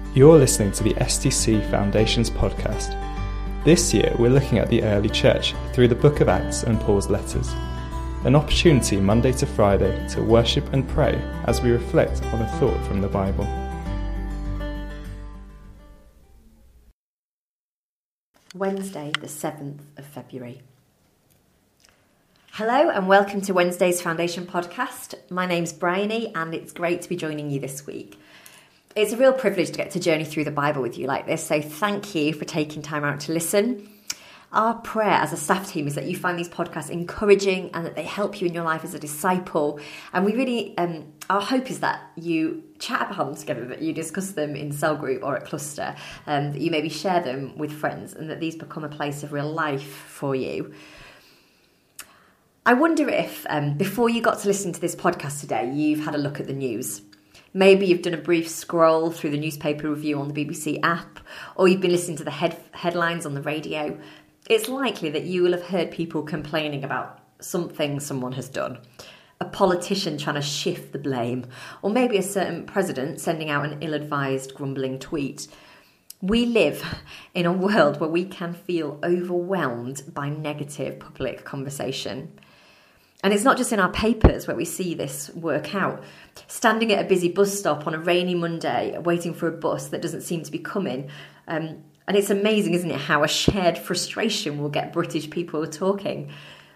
You're listening to the STC Foundations podcast. This year we're looking at the early church through the book of Acts and Paul's letters. An opportunity Monday to Friday to worship and pray as we reflect on a thought from the Bible. Wednesday, the 7th of February. Hello and welcome to Wednesday's Foundation podcast. My name's Bryony and it's great to be joining you this week. It's a real privilege to get to journey through the Bible with you like this, so thank you for taking time out to listen. Our prayer as a staff team is that you find these podcasts encouraging and that they help you in your life as a disciple. And we really, our hope is that you chat about them together, that you discuss them in cell group or at cluster, that you maybe share them with friends and that these become a place of real life for you. I wonder if, before you got to listen to this podcast today, you've had a look at the news. Maybe you've done a brief scroll through the newspaper review on the BBC app, or you've been listening to the headlines on the radio. It's likely that you will have heard people complaining about something someone has done. A politician trying to shift the blame, or maybe a certain president sending out an ill-advised, grumbling tweet. We live in a world where we can feel overwhelmed by negative public conversation. And it's not just in our papers where we see this work out. Standing at a busy bus stop on a rainy Monday, waiting for a bus that doesn't seem to be coming. And it's amazing, isn't it, how a shared frustration will get British people talking.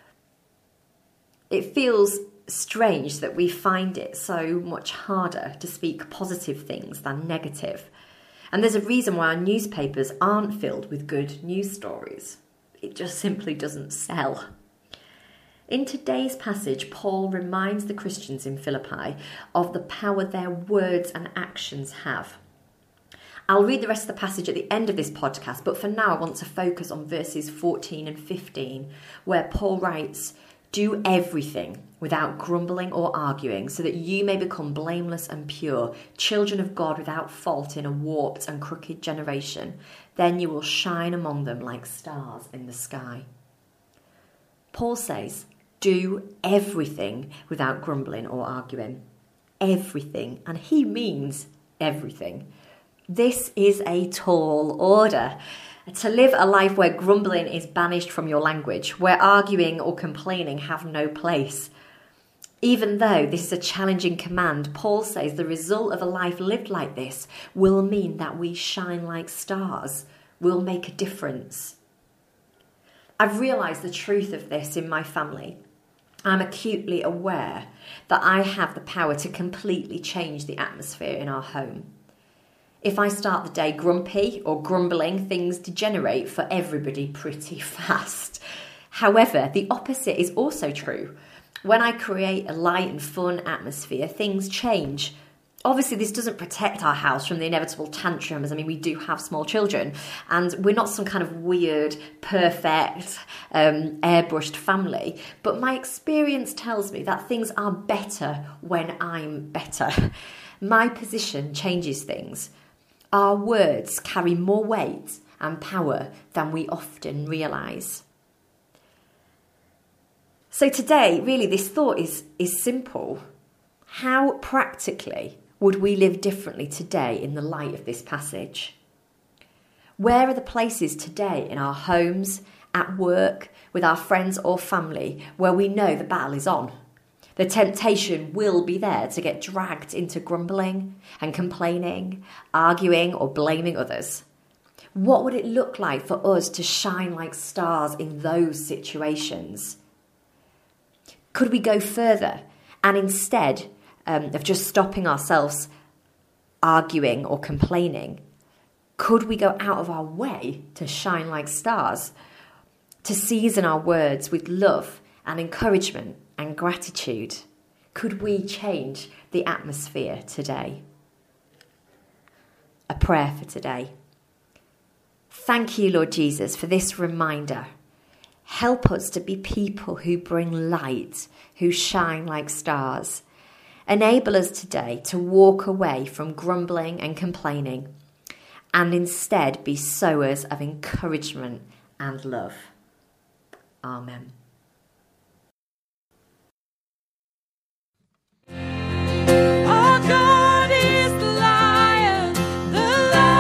It feels strange that we find it so much harder to speak positive things than negative. And there's a reason why our newspapers aren't filled with good news stories. It just simply doesn't sell. In today's passage, Paul reminds the Christians in Philippi of the power their words and actions have. I'll read the rest of the passage at the end of this podcast, but for now I want to focus on verses 14 and 15, where Paul writes, "Do everything without grumbling or arguing, so that you may become blameless and pure, children of God without fault in a warped and crooked generation. Then you will shine among them like stars in the sky." Paul says, do everything without grumbling or arguing. Everything. And he means everything. This is a tall order. To live a life where grumbling is banished from your language, where arguing or complaining have no place. Even though this is a challenging command, Paul says the result of a life lived like this will mean that we shine like stars, will make a difference. I've realised the truth of this in my family. I'm acutely aware that I have the power to completely change the atmosphere in our home. If I start the day grumpy or grumbling, things degenerate for everybody pretty fast. However, the opposite is also true. When I create a light and fun atmosphere, things change. Obviously, this doesn't protect our house from the inevitable tantrums. I mean, we do have small children, and we're not some kind of weird, perfect, airbrushed family. But my experience tells me that things are better when I'm better. My position changes things. Our words carry more weight and power than we often realise. So today, really, this thought is simple. How practically would we live differently today in the light of this passage? Where are the places today in our homes, at work, with our friends or family where we know the battle is on? The temptation will be there to get dragged into grumbling and complaining, arguing or blaming others. What would it look like for us to shine like stars in those situations? Could we go further and instead of just stopping ourselves arguing or complaining, could we go out of our way to shine like stars, to season our words with love and encouragement and gratitude? Could we change the atmosphere today? A prayer for today. Thank you, Lord Jesus, for this reminder. Help us to be people who bring light, who shine like stars. Enable us today to walk away from grumbling and complaining and instead be sowers of encouragement and love. Amen. Our God is the Lion, the Lion.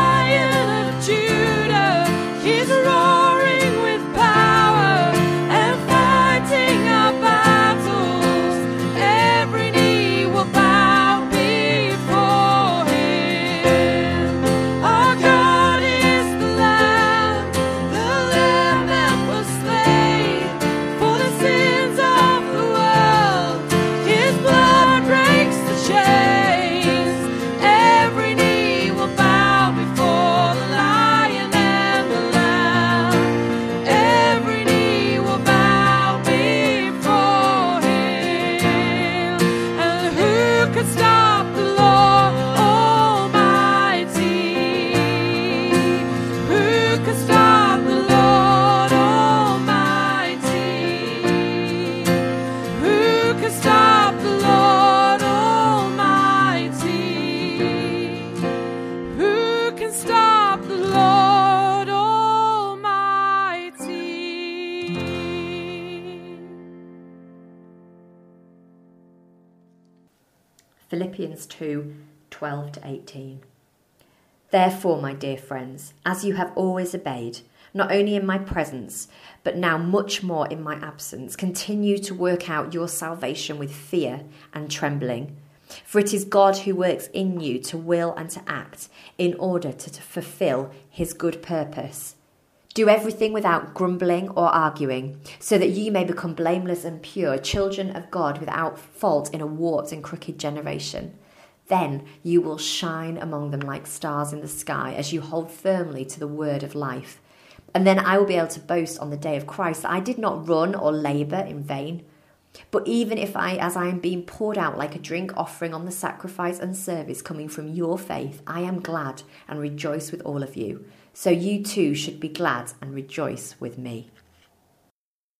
Philippians 2:12-18. Therefore, my dear friends, as you have always obeyed, not only in my presence, but now much more in my absence, continue to work out your salvation with fear and trembling. For it is God who works in you to will and to act in order to fulfill his good purpose. Do everything without grumbling or arguing, so that you may become blameless and pure, children of God without fault in a warped and crooked generation. Then you will shine among them like stars in the sky as you hold firmly to the word of life. And then I will be able to boast on the day of Christ that I did not run or labour in vain. But even if as I am being poured out like a drink offering on the sacrifice and service coming from your faith, I am glad and rejoice with all of you. So you too should be glad and rejoice with me.